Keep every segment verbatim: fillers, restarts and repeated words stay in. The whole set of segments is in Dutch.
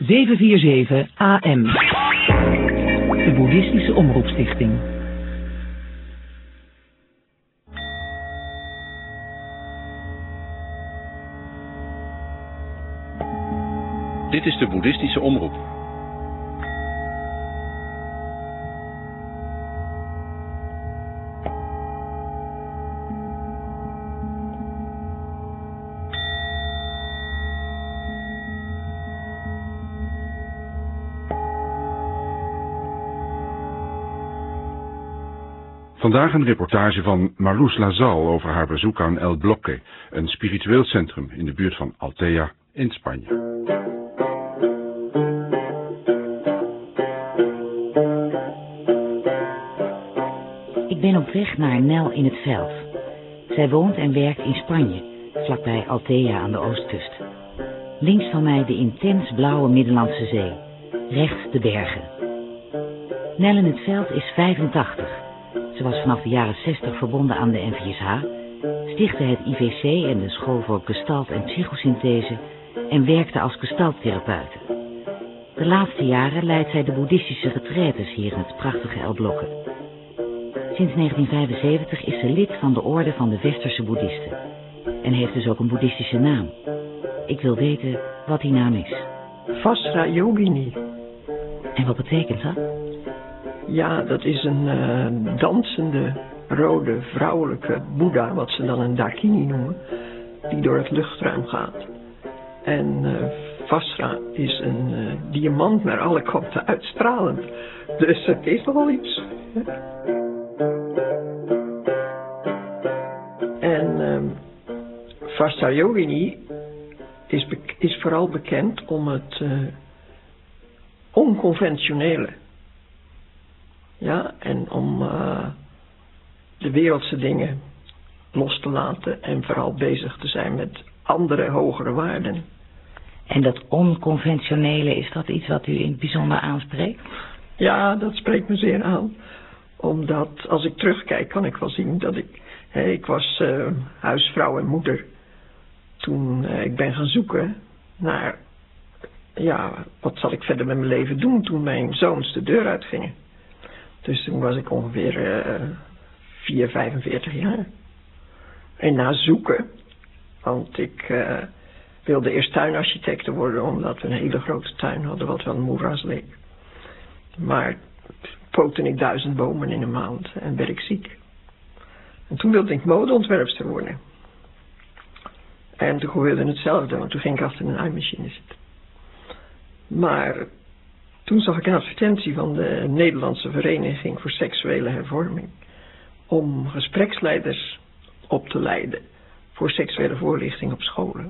zeven vier zeven A M. De Boeddhistische Omroepstichting. Dit is de Boeddhistische Omroep. Vandaag een reportage van Marloes Lazal over haar bezoek aan El Bloque, een spiritueel centrum in de buurt van Altea in Spanje. Ik ben op weg naar Nel in het veld. Zij woont en werkt in Spanje, vlakbij Altea aan de oostkust. Links van mij de intens blauwe Middellandse Zee, rechts de bergen. Nel in het veld is vijfentachtig. Ze was vanaf de jaren zestig verbonden aan de N V S H, stichtte het I V C en de School voor Gestalt en Psychosynthese en werkte als gestalttherapeute. De laatste jaren leidt zij de boeddhistische retraites hier in het prachtige El Bloque. Sinds negentien vijfenzeventig is ze lid van de orde van de Westerse boeddhisten en heeft dus ook een boeddhistische naam. Ik wil weten wat die naam is. Vajrayogini. En wat betekent dat? Ja, dat is een uh, dansende, rode, vrouwelijke boeddha, wat ze dan een dakini noemen, die door het luchtruim gaat. En uh, Vajra is een uh, diamant naar alle kanten uitstralend. Dus het is nogal iets. En uh, Vajrayogini is, is vooral bekend om het uh, onconventionele. Ja, en om uh, de wereldse dingen los te laten en vooral bezig te zijn met andere hogere waarden. En dat onconventionele, is dat iets wat u in het bijzonder aanspreekt? Ja, dat spreekt me zeer aan. Omdat als ik terugkijk kan ik wel zien dat ik... Hè, ik was uh, huisvrouw en moeder toen uh, ik ben gaan zoeken naar... Ja, wat zal ik verder met mijn leven doen toen mijn zoons de deur uitgingen. Dus toen was ik ongeveer uh, vier, vijfenveertig jaar. En na zoeken, want ik uh, wilde eerst tuinarchitecte worden, omdat we een hele grote tuin hadden, wat wel een moeras leek. Maar pookte ik duizend bomen in een maand en werd ik ziek. En toen wilde ik modeontwerpster worden. En toen gebeurde hetzelfde, want toen ging ik achter een naaimachine zitten. Maar... Toen zag ik een advertentie van de Nederlandse Vereniging voor Seksuele Hervorming om gespreksleiders op te leiden voor seksuele voorlichting op scholen.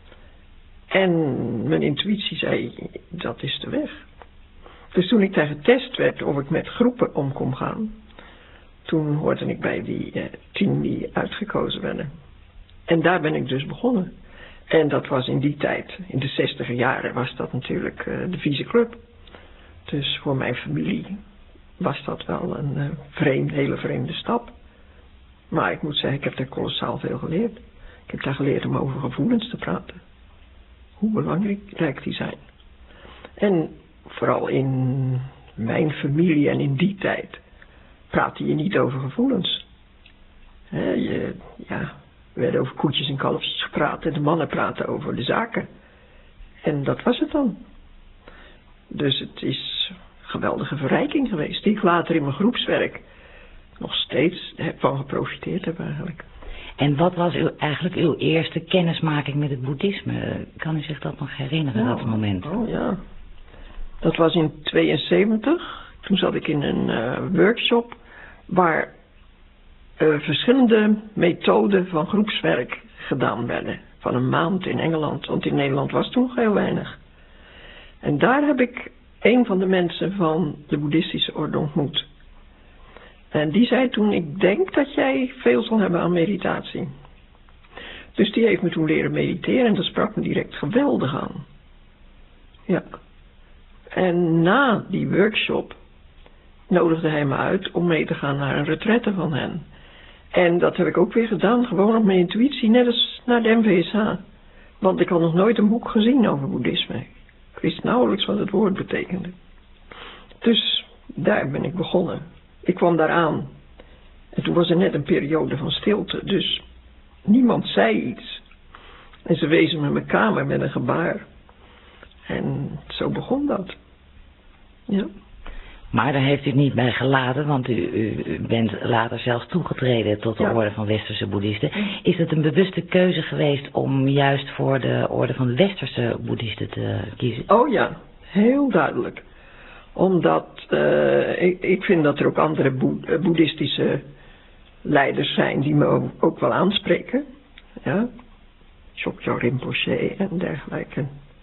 En mijn intuïtie zei, dat is de weg. Dus toen ik daar getest werd of ik met groepen om kon gaan, toen hoorde ik bij die eh, tien die uitgekozen werden. En daar ben ik dus begonnen. En dat was in die tijd, in de zestiger jaren, was dat natuurlijk uh, de vieze club. Dus voor mijn familie was dat wel een uh, vreemd, hele vreemde stap. Maar ik moet zeggen, ik heb daar kolossaal veel geleerd. Ik heb daar geleerd om over gevoelens te praten. Hoe belangrijk die zijn. En vooral in mijn familie en in die tijd praatte je niet over gevoelens. He, je, ja, er werd over koetjes en kalfjes gepraat en de mannen praten over de zaken. En dat was het dan. Dus het is een geweldige verrijking geweest, die ik later in mijn groepswerk nog steeds heb van geprofiteerd heb eigenlijk. En wat was uw, eigenlijk uw eerste kennismaking met het boeddhisme? Kan u zich dat nog herinneren, oh, dat moment? Oh ja, dat was in tweeënzeventig. Toen zat ik in een uh, workshop waar uh, verschillende methoden van groepswerk gedaan werden. Van een maand in Engeland, want in Nederland was toen nog heel weinig. En daar heb ik een van de mensen van de boeddhistische orde ontmoet. En die zei toen, ik denk dat jij veel zal hebben aan meditatie. Dus die heeft me toen leren mediteren en dat sprak me direct geweldig aan. Ja. En na die workshop nodigde hij me uit om mee te gaan naar een retraite van hen. En dat heb ik ook weer gedaan, gewoon op mijn intuïtie, net als naar de N V S H. Want ik had nog nooit een boek gezien over boeddhisme. Ik wist nauwelijks wat het woord betekende. Dus daar ben ik begonnen. Ik kwam daar aan. En toen was er net een periode van stilte. Dus niemand zei iets. En ze wezen me mijn kamer met een gebaar. En zo begon dat. Ja. Maar daar heeft u het niet bij gelaten, want u, u, u bent later zelfs toegetreden tot de ja. orde van Westerse Boeddhisten. Is het een bewuste keuze geweest om juist voor de orde van de Westerse Boeddhisten te kiezen? Oh ja, heel duidelijk. Omdat uh, ik, ik vind dat er ook andere boe- boeddhistische leiders zijn die me ook wel aanspreken. Ja, Chokyo Rinpoche en dergelijke.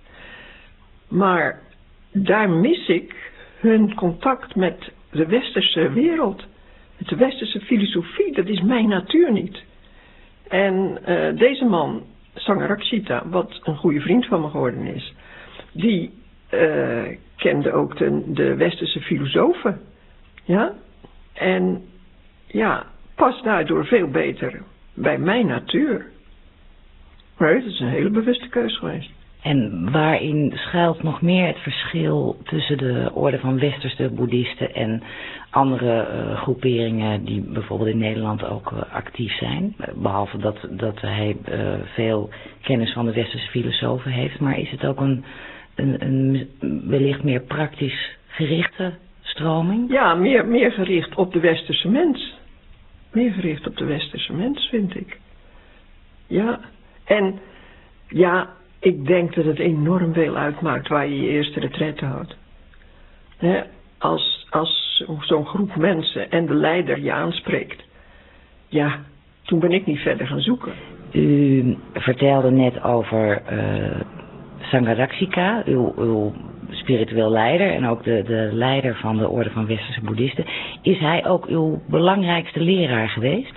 Maar daar mis ik hun contact met de westerse wereld. Met de westerse filosofie, dat is mijn natuur niet. En uh, deze man, Sangharakshita, wat een goede vriend van me geworden is, die uh, kende ook de, de westerse filosofen. Ja? En ja, past daardoor veel beter bij mijn natuur. Maar het is een hele bewuste keus geweest. En waarin schuilt nog meer het verschil tussen de orde van Westerse Boeddhisten en andere uh, groeperingen die bijvoorbeeld in Nederland ook uh, actief zijn? Behalve dat, dat hij uh, veel kennis van de Westerse filosofen heeft, maar is het ook een, een, een wellicht meer praktisch gerichte stroming? Ja, meer, meer gericht op de Westerse mens. Meer gericht op de Westerse mens, vind ik. Ja, en ja, ik denk dat het enorm veel uitmaakt waar je je eerste retraite houdt. He, als als zo'n groep mensen en de leider je aanspreekt. Ja, toen ben ik niet verder gaan zoeken. U vertelde net over uh, Sangharakshita, uw, uw spiritueel leider en ook de, de leider van de orde van Westerse Boeddhisten. Is hij ook uw belangrijkste leraar geweest?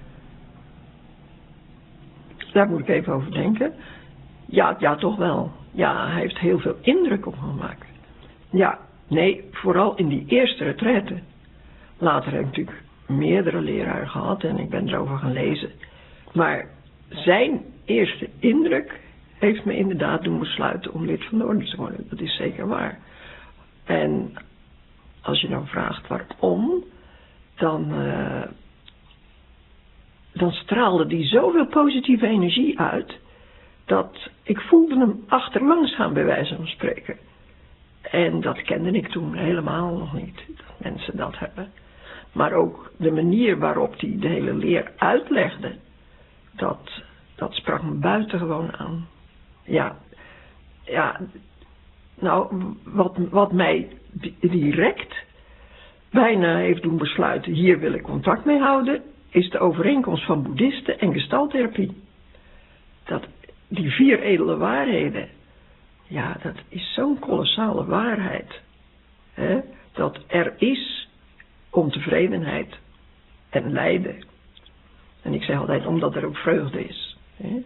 Daar moet ik even over denken. Ja, ja, toch wel. Ja, hij heeft heel veel indruk op me gemaakt. Ja, nee, vooral in die eerste retraite. Later heb ik natuurlijk meerdere leraren gehad en ik ben erover gaan lezen. Maar zijn eerste indruk heeft me inderdaad doen besluiten om lid van de orde te worden. Dat is zeker waar. En als je nou vraagt waarom, dan, uh, dan straalde die zoveel positieve energie uit, dat ik voelde hem achterlangs gaan bij wijze van spreken. En dat kende ik toen helemaal nog niet, dat mensen dat hebben. Maar ook de manier waarop hij de hele leer uitlegde, dat, dat sprak me buitengewoon aan. Ja, ja, nou, wat, wat mij direct bijna heeft doen besluiten, hier wil ik contact mee houden, is de overeenkomst van boeddhisten en gestalttherapie. Dat, die vier edele waarheden, ja, dat is zo'n kolossale waarheid. Hè? Dat er is ontevredenheid en lijden. En ik zeg altijd, omdat er ook vreugde is. Hè?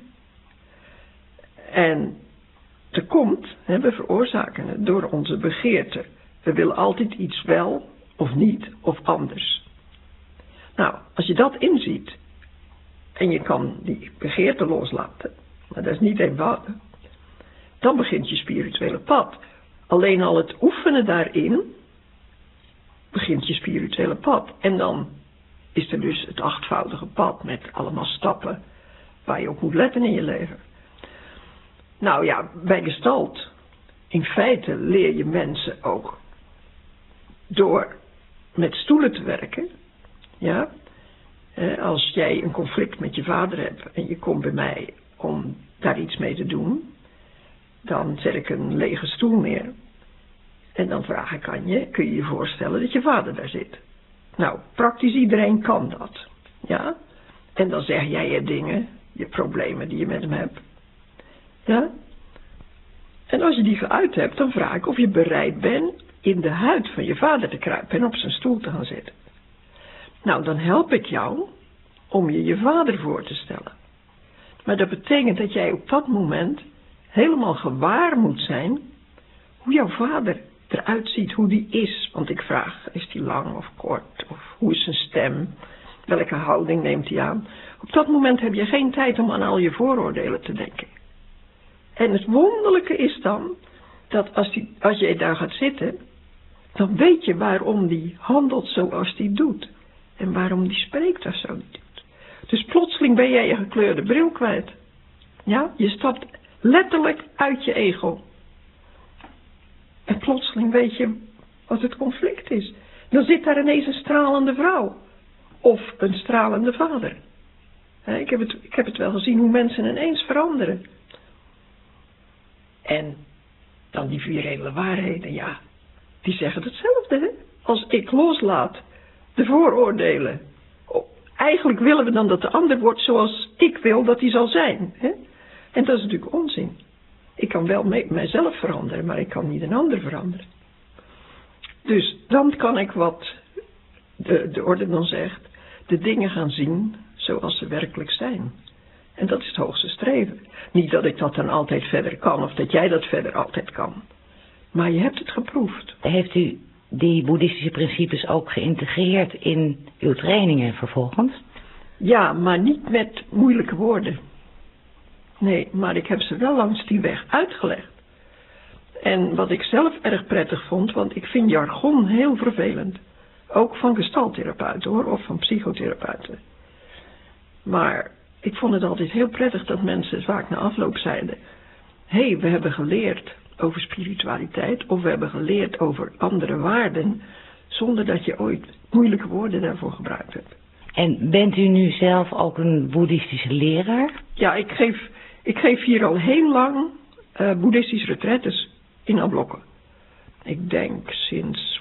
En er komt, hè, we veroorzaken het door onze begeerte. We willen altijd iets wel, of niet, of anders. Nou, als je dat inziet, en je kan die begeerte loslaten, maar dat is niet eenvoudig, dan begint je spirituele pad. Alleen al het oefenen daarin, begint je spirituele pad. En dan is er dus het achtvoudige pad met allemaal stappen waar je op moet letten in je leven. Nou ja, bij Gestalt, in feite leer je mensen ook door met stoelen te werken. Ja, als jij een conflict met je vader hebt en je komt bij mij om daar iets mee te doen, dan zet ik een lege stoel neer. En dan vraag ik aan je, kun je je voorstellen dat je vader daar zit? Nou, praktisch iedereen kan dat. Ja? En dan zeg jij je dingen, je problemen die je met hem hebt. Ja? En als je die geuit hebt, dan vraag ik of je bereid bent in de huid van je vader te kruipen en op zijn stoel te gaan zitten. Nou, dan help ik jou om je je vader voor te stellen. Maar dat betekent dat jij op dat moment helemaal gewaar moet zijn hoe jouw vader eruit ziet, hoe die is. Want ik vraag, is die lang of kort? Of hoe is zijn stem? Welke houding neemt hij aan? Op dat moment heb je geen tijd om aan al je vooroordelen te denken. En het wonderlijke is dan dat als, die, als je daar gaat zitten, dan weet je waarom die handelt zoals die doet. En waarom die spreekt als zo die doet. Dus plotseling ben jij je gekleurde bril kwijt. Ja, je stapt letterlijk uit je ego. En plotseling weet je wat het conflict is. Dan zit daar ineens een stralende vrouw. Of een stralende vader. Ik heb het, ik heb het wel gezien hoe mensen ineens veranderen. En dan die vier edele waarheden, ja. Die zeggen hetzelfde, hè. Als ik loslaat de vooroordelen. Eigenlijk willen we dan dat de ander wordt zoals ik wil dat hij zal zijn. Hè? En dat is natuurlijk onzin. Ik kan wel me, mijzelf veranderen, maar ik kan niet een ander veranderen. Dus dan kan ik wat de, de orde dan zegt, de dingen gaan zien zoals ze werkelijk zijn. En dat is het hoogste streven. Niet dat ik dat dan altijd verder kan of dat jij dat verder altijd kan. Maar je hebt het geproefd. Heeft u die boeddhistische principes ook geïntegreerd in uw trainingen vervolgens? Ja, maar niet met moeilijke woorden. Nee, maar ik heb ze wel langs die weg uitgelegd. En wat ik zelf erg prettig vond, want ik vind jargon heel vervelend. Ook van gestaltherapeuten hoor, of van psychotherapeuten. Maar ik vond het altijd heel prettig dat mensen vaak na afloop zeiden: hé, hey, we hebben geleerd over spiritualiteit, of we hebben geleerd over andere waarden, zonder dat je ooit moeilijke woorden daarvoor gebruikt hebt. En bent u nu zelf ook een boeddhistische leraar? Ja, ik geef, ik geef hier al heel lang uh, boeddhistische retraites in Ablokke. Ik denk sinds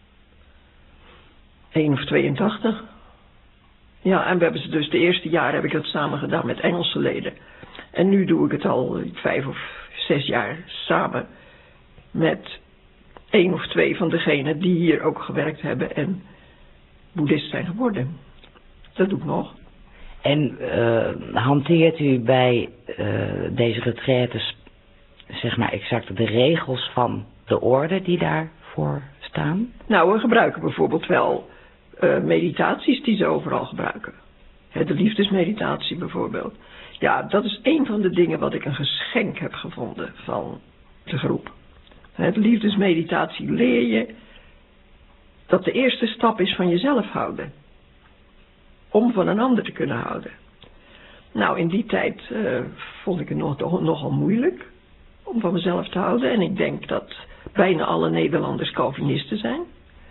één of tweeëntachtig. Ja, en we hebben ze dus de eerste jaren heb ik dat samen gedaan met Engelse leden. En nu doe ik het al vijf of zes jaar samen met één of twee van degenen die hier ook gewerkt hebben en boeddhist zijn geworden. Dat doe ik nog. En uh, hanteert u bij uh, deze retraites, zeg maar exact de regels van de orde die daarvoor staan? Nou, we gebruiken bijvoorbeeld wel uh, meditaties die ze overal gebruiken. He, de liefdesmeditatie bijvoorbeeld. Ja, dat is een van de dingen wat ik een geschenk heb gevonden van de groep. He, de liefdesmeditatie leer je dat de eerste stap is van jezelf houden. Om van een ander te kunnen houden. Nou, in die tijd uh, vond ik het nog, nogal moeilijk om van mezelf te houden. En ik denk dat bijna alle Nederlanders Calvinisten zijn.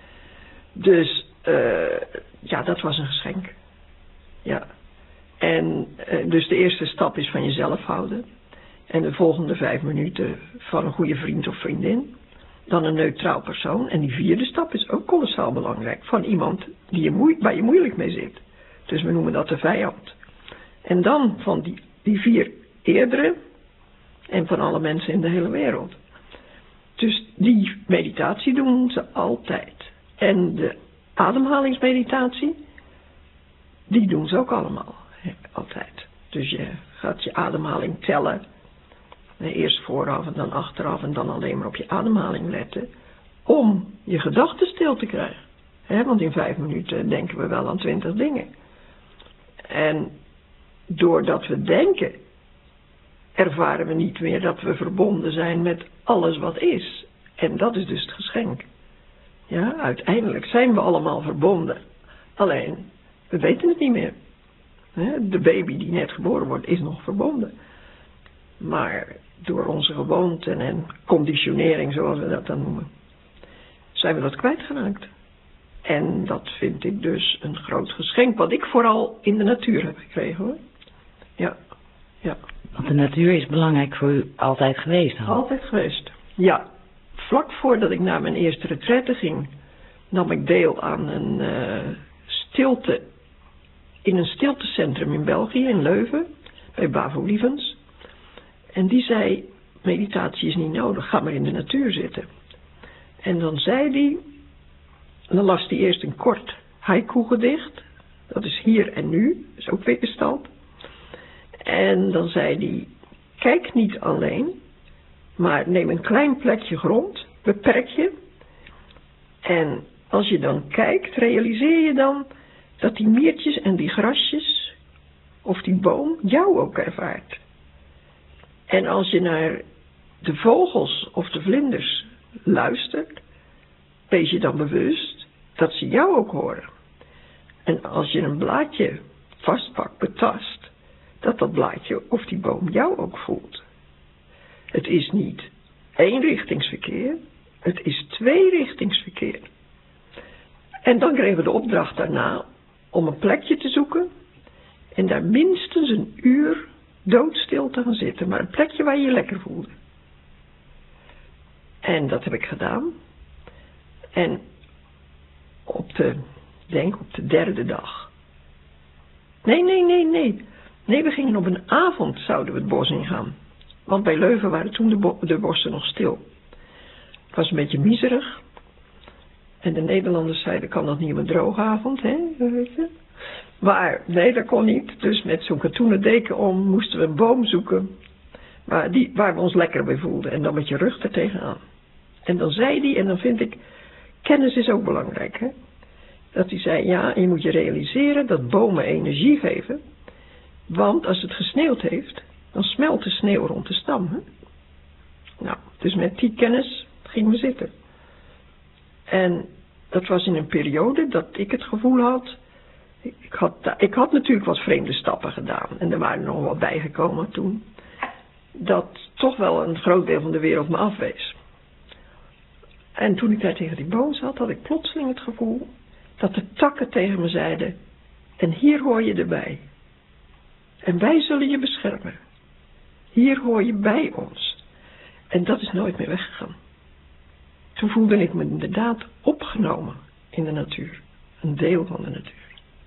Dus uh, ja, dat was een geschenk. Ja. En uh, dus de eerste stap is van jezelf houden. En de volgende vijf minuten van een goede vriend of vriendin. Dan een neutraal persoon. En die vierde stap is ook kolossaal belangrijk. Van iemand die je moe- waar je moeilijk mee zit. Dus we noemen dat de vijand. En dan van die, die vier eerdere. En van alle mensen in de hele wereld. Dus die meditatie doen ze altijd. En de ademhalingsmeditatie, die doen ze ook allemaal. Altijd. Dus je gaat je ademhaling tellen. Eerst vooraf en dan achteraf en dan alleen maar op je ademhaling letten. Om je gedachten stil te krijgen. He, want in vijf minuten denken we wel aan twintig dingen. En doordat we denken, ervaren we niet meer dat we verbonden zijn met alles wat is. En dat is dus het geschenk. Ja, uiteindelijk zijn we allemaal verbonden. Alleen, we weten het niet meer. De baby die net geboren wordt is nog verbonden. Maar door onze gewoonten en conditionering, zoals we dat dan noemen, zijn we dat kwijtgeraakt. En dat vind ik dus een groot geschenk, wat ik vooral in de natuur heb gekregen hoor. Ja, ja. Want de natuur is belangrijk voor u altijd geweest al? Altijd geweest, ja. Vlak voordat ik naar mijn eerste retraite ging, nam ik deel aan een uh, stilte, in een stiltecentrum in België, in Leuven, bij Bavo Lievens. En die zei, meditatie is niet nodig, ga maar in de natuur zitten. En dan zei die, dan las hij eerst een kort haiku gedicht, dat is hier en nu, dat is ook weer gestald. En dan zei hij, kijk niet alleen, maar neem een klein plekje grond, beperk je. En als je dan kijkt, realiseer je dan dat die miertjes en die grasjes, of die boom, jou ook ervaart. En als je naar de vogels of de vlinders luistert, wees je dan bewust dat ze jou ook horen. En als je een blaadje vastpakt, betast, dat dat blaadje of die boom jou ook voelt. Het is niet eenrichtingsverkeer, het is tweerichtingsverkeer. En dan kregen we de opdracht daarna om een plekje te zoeken en daar minstens een uur doodstil te gaan zitten, maar een plekje waar je je lekker voelde. En dat heb ik gedaan. En op de, denk op de derde dag. Nee, nee, nee, nee. Nee, we gingen op een avond, zouden we het bos ingaan. Want bij Leuven waren toen de, bo de bossen nog stil. Het was een beetje miserig. En de Nederlanders zeiden, kan dat niet op een droge avond, hè? Weet je? Maar nee, dat kon niet. Dus met zo'n katoenen deken om moesten we een boom zoeken waar, die, waar we ons lekker bij voelden. En dan met je rug er tegenaan. En dan zei hij, en dan vind ik, kennis is ook belangrijk, hè? Dat hij zei, ja, en je moet je realiseren dat bomen energie geven. Want als het gesneeuwd heeft, dan smelt de sneeuw rond de stam. Hè? Nou, dus met die kennis gingen we zitten. En dat was in een periode dat ik het gevoel had, ik had, ik had natuurlijk wat vreemde stappen gedaan. En er waren er nog wat bijgekomen toen. Dat toch wel een groot deel van de wereld me afwees. En toen ik daar tegen die boom zat, had ik plotseling het gevoel dat de takken tegen me zeiden, en hier hoor je erbij. En wij zullen je beschermen. Hier hoor je bij ons. En dat is nooit meer weggegaan. Toen voelde ik me inderdaad opgenomen in de natuur. Een deel van de natuur.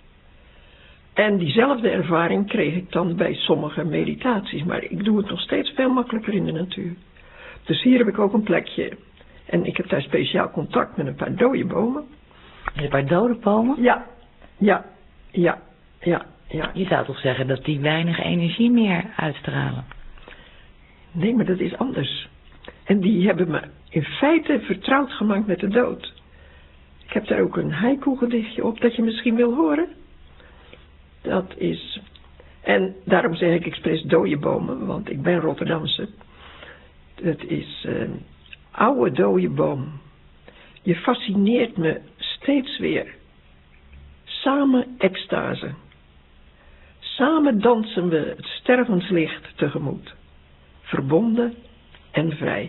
En diezelfde ervaring kreeg ik dan bij sommige meditaties. Maar ik doe het nog steeds veel makkelijker in de natuur. Dus hier heb ik ook een plekje. En ik heb daar speciaal contact met een paar dode bomen. Een paar dode bomen? Ja, ja, ja, ja, ja. Je zou toch zeggen dat die weinig energie meer uitstralen? Nee, maar dat is anders. En die hebben me in feite vertrouwd gemaakt met de dood. Ik heb daar ook een haiku gedichtje op dat je misschien wil horen. Dat is... En daarom zeg ik expres dode bomen, want ik ben Rotterdamse. Het is... Uh, oude dode boom. Je fascineert me steeds weer. Samen extase. Samen dansen we het stervenslicht tegemoet. Verbonden en vrij.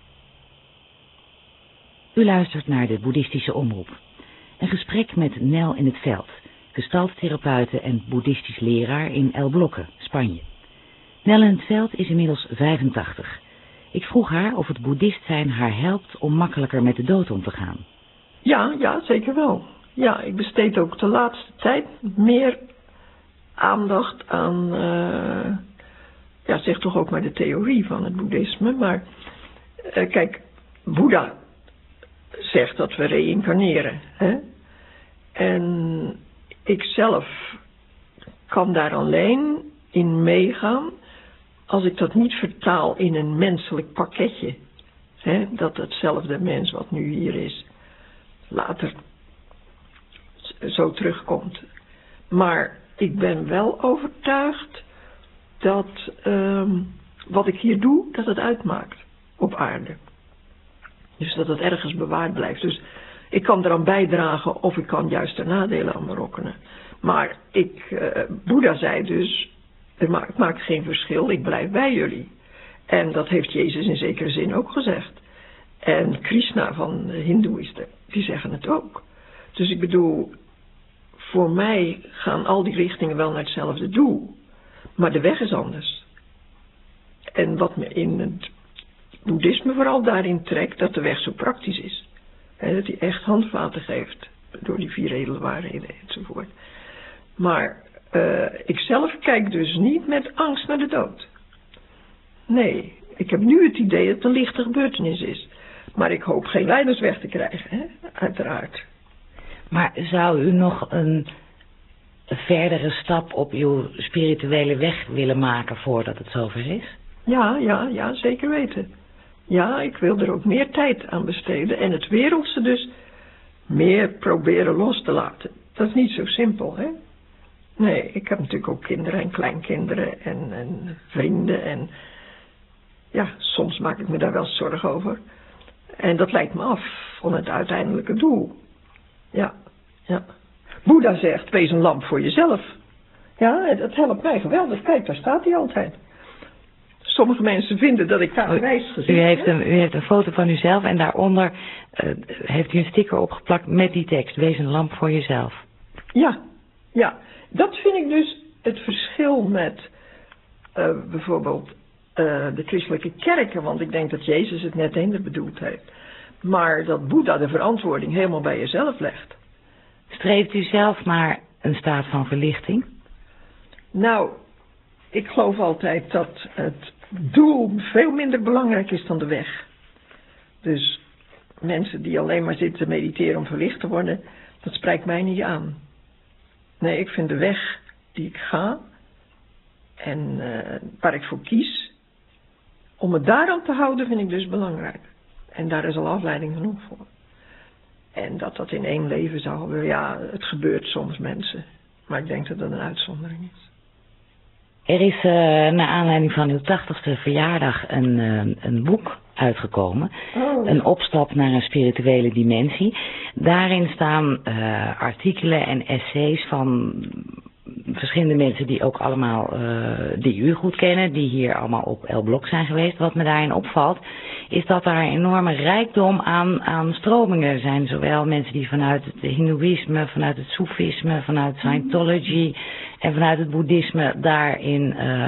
U luistert naar de boeddhistische omroep. Een gesprek met Nel in het Veld, gestalttherapeute en boeddhistisch leraar in El Bloque, Spanje. Nel in het Veld is inmiddels vijfentachtig. Ik vroeg haar of het boeddhist zijn haar helpt om makkelijker met de dood om te gaan. Ja, ja, zeker wel. Ja, ik besteed ook de laatste tijd meer aandacht aan, uh, ja, zeg toch ook maar de theorie van het boeddhisme. Maar uh, kijk, Boeddha zegt dat we reïncarneren. Hè? En ik zelf kan daar alleen in meegaan als ik dat niet vertaal in een menselijk pakketje. Hè? Dat hetzelfde mens wat nu hier is later zo terugkomt. Maar ik ben wel overtuigd dat um, wat ik hier doe, dat het uitmaakt op aarde. Dus dat het ergens bewaard blijft. Dus ik kan eraan bijdragen of ik kan juist er nadelen aan berokkenen. Maar ik, uh, Boeddha zei dus, het maakt, het maakt geen verschil, ik blijf bij jullie. En dat heeft Jezus in zekere zin ook gezegd. En Krishna van de Hindoeïsten, die zeggen het ook. Dus ik bedoel, voor mij gaan al die richtingen wel naar hetzelfde doel. Maar de weg is anders. En wat me in het boeddhisme vooral daarin trekt, dat de weg zo praktisch is. He, dat hij echt handvaten geeft, door die vier edelwaarheden enzovoort. Maar uh, ik zelf kijk dus niet met angst naar de dood. Nee, ik heb nu het idee dat het een lichte gebeurtenis is. Maar ik hoop geen lijders weg te krijgen, hè? Uiteraard. Maar zou u nog een verdere stap op uw spirituele weg willen maken voordat het zover is? Ja, ja, ja, zeker weten. Ja, ik wil er ook meer tijd aan besteden en het wereldse dus meer proberen los te laten. Dat is niet zo simpel, hè? Nee, ik heb natuurlijk ook kinderen en kleinkinderen en, en vrienden en ja, soms maak ik me daar wel zorgen over. En dat leidt me af van het uiteindelijke doel. Ja, ja. Boeddha zegt, wees een lamp voor jezelf. Ja, dat helpt mij geweldig. Kijk, daar staat hij altijd. Sommige mensen vinden dat ik daar wijs gezicht u heeft, een, u heeft een foto van uzelf en daaronder uh, heeft u een sticker opgeplakt met die tekst. Wees een lamp voor jezelf. Ja, ja. Dat vind ik dus het verschil met uh, bijvoorbeeld uh, de christelijke kerken. Want ik denk dat Jezus het net eender bedoeld heeft. Maar dat Boeddha de verantwoording helemaal bij jezelf legt. Streeft u zelf naar een staat van verlichting? Nou, ik geloof altijd dat het doel veel minder belangrijk is dan de weg. Dus mensen die alleen maar zitten te mediteren om verlicht te worden, dat spreekt mij niet aan. Nee, ik vind de weg die ik ga en uh, waar ik voor kies, om me daaraan te houden vind ik dus belangrijk. En daar is al afleiding genoeg voor. En dat dat in één leven zou gebeuren, ja, het gebeurt soms mensen. Maar ik denk dat dat een uitzondering is. Er is uh, naar aanleiding van uw tachtigste verjaardag een, uh, een boek uitgekomen. Oh. Een opstap naar een spirituele dimensie. Daarin staan uh, artikelen en essays van verschillende mensen die ook allemaal, uh, die u goed kennen, die hier allemaal op El Blok zijn geweest. Wat me daarin opvalt, is dat daar een enorme rijkdom aan, aan stromingen zijn. Zowel mensen die vanuit het hindoeïsme, vanuit het soefisme, vanuit Scientology en vanuit het boeddhisme daarin uh,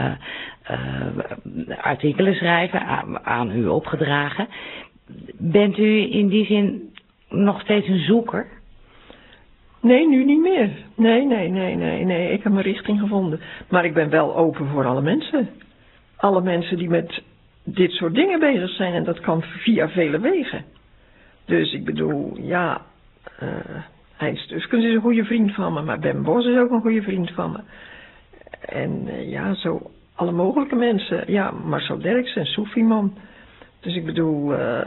uh, artikelen schrijven, aan, aan u opgedragen. Bent u in die zin nog steeds een zoeker? Nee, nu niet meer. Nee, nee, nee, nee, nee. Ik heb mijn richting gevonden. Maar ik ben wel open voor alle mensen. Alle mensen die met dit soort dingen bezig zijn. En dat kan via vele wegen. Dus ik bedoel, ja... Uh, Heinz Tuskens is een goede vriend van me. Maar Ben Bos is ook een goede vriend van me. En uh, ja, zo alle mogelijke mensen. Ja, Marcel Derksen en Soefieman. Dus ik bedoel... Uh,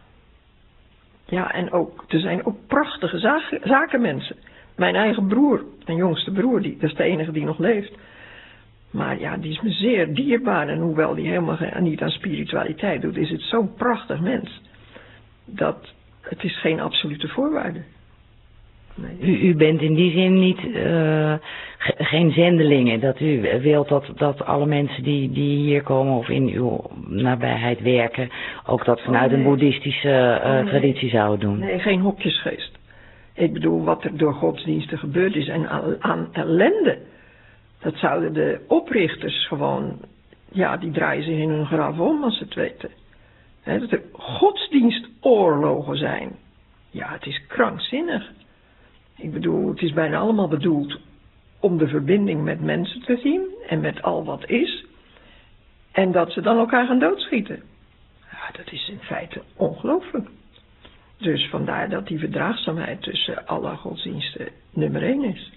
Ja, en ook, er zijn ook prachtige zaken, zakenmensen. Mijn eigen broer, mijn jongste broer, die, dat is de enige die nog leeft. Maar ja, die is me zeer dierbaar. En hoewel die helemaal niet aan spiritualiteit doet, is het zo'n prachtig mens. Dat het is geen absolute voorwaarde. Nee. U, u bent in die zin niet, uh, ge, geen zendelingen. Dat u wilt dat, dat alle mensen die, die hier komen of in uw nabijheid werken, ook dat vanuit oh, nee. een boeddhistische uh, oh, nee. traditie zouden doen. Nee, geen hokjesgeest. Ik bedoel, wat er door godsdiensten gebeurd is en aan, aan ellende. Dat zouden de oprichters gewoon, ja, die draaien zich in hun graf om als ze het weten. He, dat er godsdienstoorlogen zijn. Ja, het is krankzinnig. Ik bedoel, het is bijna allemaal bedoeld om de verbinding met mensen te zien en met al wat is. En dat ze dan elkaar gaan doodschieten. Ja, dat is in feite ongelooflijk. Dus vandaar dat die verdraagzaamheid tussen alle godsdiensten nummer één is.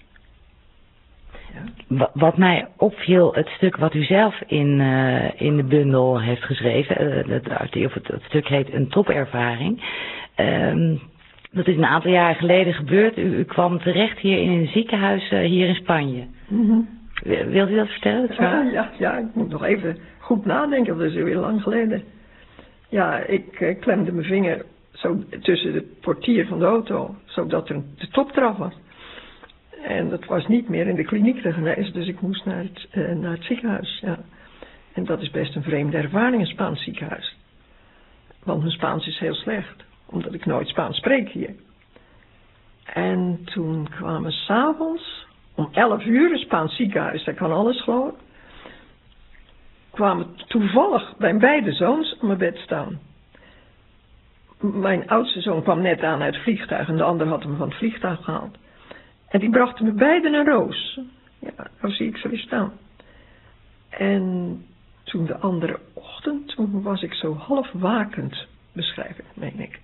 Ja. Wat mij opviel, het stuk wat u zelf in, uh, in de bundel heeft geschreven, uh, het, het, het, het stuk heet Een topervaring. Uh, Dat is een aantal jaren geleden gebeurd. U, u kwam terecht hier in een ziekenhuis uh, hier in Spanje. Mm-hmm. Wilt u dat vertellen? Dat ja, ja, ja, ik moet nog even goed nadenken. Dat is weer lang geleden. Ja, ik uh, klemde mijn vinger zo tussen het portier van de auto. Zodat er de top eraf was. En dat was niet meer in de kliniek te genezen. Dus ik moest naar het, uh, naar het ziekenhuis. Ja. En dat is best een vreemde ervaring, een Spaans ziekenhuis. Want mijn Spaans is heel slecht. Omdat ik nooit Spaans spreek hier. En toen kwamen 's avonds om elf uur, een Spaans ziekenhuis, daar kan alles gewoon. Kwamen toevallig mijn beide zoons op mijn bed staan. Mijn oudste zoon kwam net aan uit het vliegtuig en de ander had hem van het vliegtuig gehaald. En die brachten me beiden een roos. Ja, daar zie ik ze weer staan. En toen de andere ochtend, toen was ik zo half wakend, beschrijf ik, meen ik.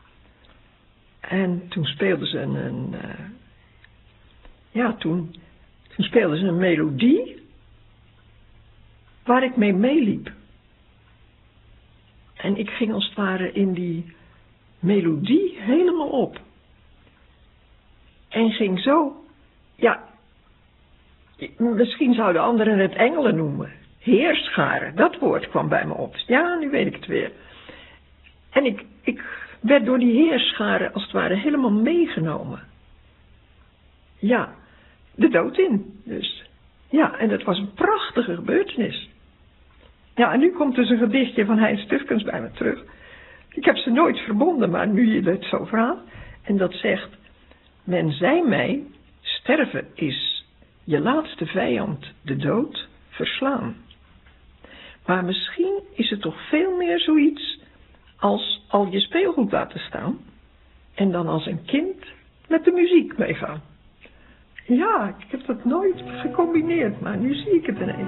En toen speelden ze een, een uh, ja, toen, toen speelden ze een melodie waar ik mee meeliep. En ik ging als het ware in die melodie helemaal op. En ging zo, ja, misschien zouden anderen het engelen noemen. Heerscharen, dat woord kwam bij me op. Ja, nu weet ik het weer. En ik, ik werd door die heerscharen als het ware helemaal meegenomen. Ja, de dood in dus. Ja, en dat was een prachtige gebeurtenis. Ja, en nu komt dus een gedichtje van Heinz Tufkens bij me terug. Ik heb ze nooit verbonden, maar nu je het zo vraagt. En dat zegt: men zei mij, sterven is je laatste vijand, de dood, verslaan. Maar misschien is het toch veel meer zoiets als al je speelgoed laten staan en dan als een kind met de muziek meegaan. Ja, ik heb dat nooit gecombineerd, maar nu zie ik het ineens.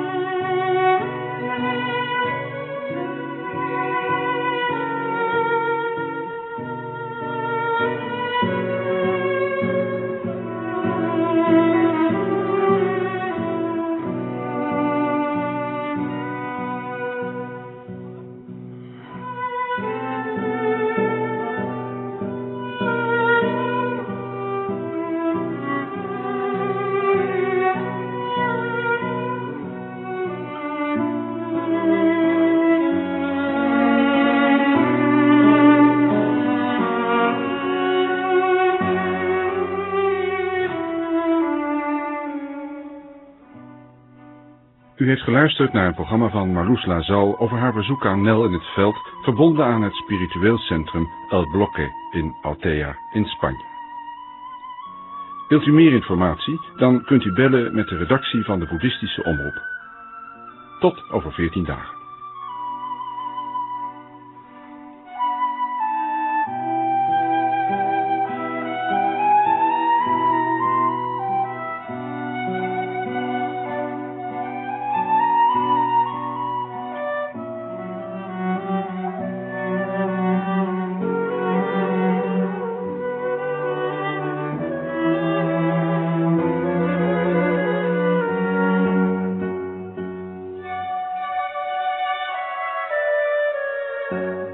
U heeft geluisterd naar een programma van Marloes Lazal over haar bezoek aan Nel in het Veld, verbonden aan het spiritueel centrum El Bloque in Altea in Spanje. Wilt u meer informatie? Dan kunt u bellen met de redactie van de Boeddhistische Omroep. Tot over veertien dagen. Thank you.